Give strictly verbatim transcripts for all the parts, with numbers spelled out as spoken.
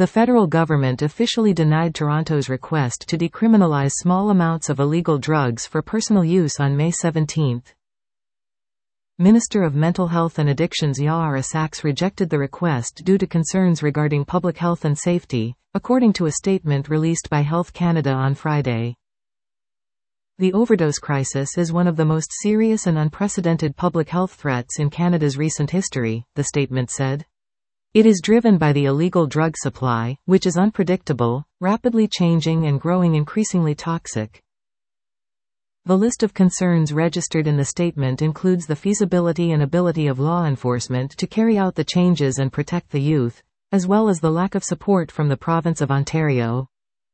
The federal government officially denied Toronto's request to decriminalize small amounts of illegal drugs for personal use on May seventeenth. Minister of Mental Health and Addictions Yara Saks rejected the request due to concerns regarding public health and safety, according to a statement released by Health Canada on Friday. The overdose crisis is one of the most serious and unprecedented public health threats in Canada's recent history, the statement said. It is driven by the illegal drug supply, which is unpredictable, rapidly changing and growing increasingly toxic. The list of concerns registered in the statement includes the feasibility and ability of law enforcement to carry out the changes and protect the youth, as well as the lack of support from the province of Ontario.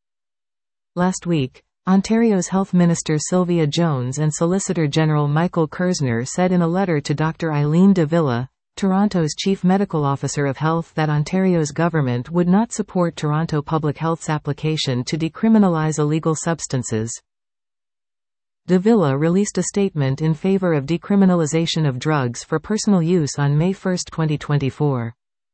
Last week, Ontario's Health Minister Sylvia Jones and Solicitor General Michael Kerzner said in a letter to Doctor Eileen de Villa, Toronto's Chief Medical Officer of Health, that Ontario's government would not support Toronto Public Health's application to decriminalize illegal substances. De Villa released a statement in favor of decriminalization of drugs for personal use on May first, twenty twenty-four.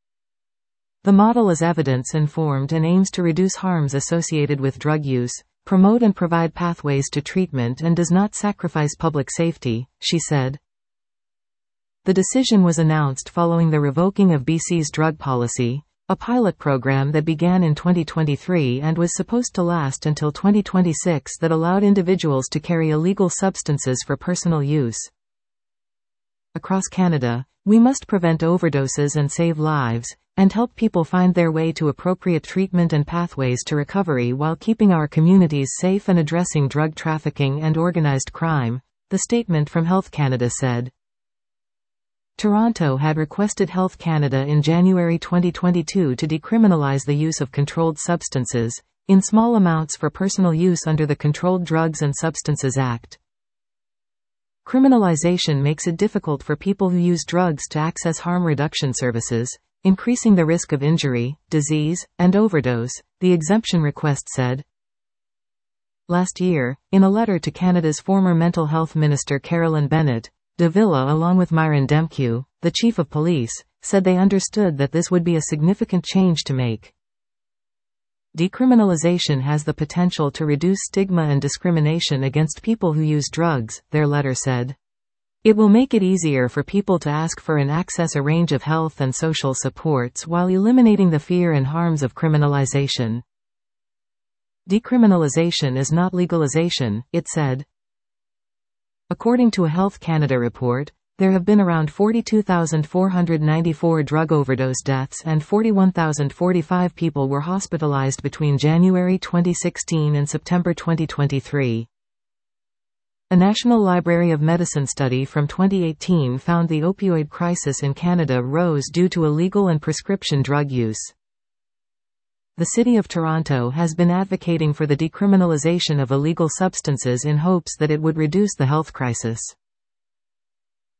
The model is evidence-informed and aims to reduce harms associated with drug use, promote and provide pathways to treatment, and does not sacrifice public safety, she said. The decision was announced following the revoking of B C's drug policy, a pilot program that began in twenty twenty-three and was supposed to last until twenty twenty-six, that allowed individuals to carry illegal substances for personal use. Across Canada, we must prevent overdoses and save lives, and help people find their way to appropriate treatment and pathways to recovery while keeping our communities safe and addressing drug trafficking and organized crime, the statement from Health Canada said. Toronto had requested Health Canada in January twenty twenty-two to decriminalize the use of controlled substances, in small amounts for personal use under the Controlled Drugs and Substances Act. Criminalization makes it difficult for people who use drugs to access harm reduction services, increasing the risk of injury, disease, and overdose, the exemption request said. Last year, in a letter to Canada's former Mental Health Minister Carolyn Bennett, De Villa, along with Myron Demkiw, the Chief of Police, said they understood that this would be a significant change to make. Decriminalization has the potential to reduce stigma and discrimination against people who use drugs, their letter said. It will make it easier for people to ask for and access a range of health and social supports while eliminating the fear and harms of criminalization. Decriminalization is not legalization, it said. According to a Health Canada report, there have been around forty-two thousand four hundred ninety-four drug overdose deaths and forty-one thousand forty-five people were hospitalized between January twenty sixteen and September twenty twenty-three. A National Library of Medicine study from twenty eighteen found the opioid crisis in Canada rose due to illegal and prescription drug use. The City of Toronto has been advocating for the decriminalization of illegal substances in hopes that it would reduce the health crisis.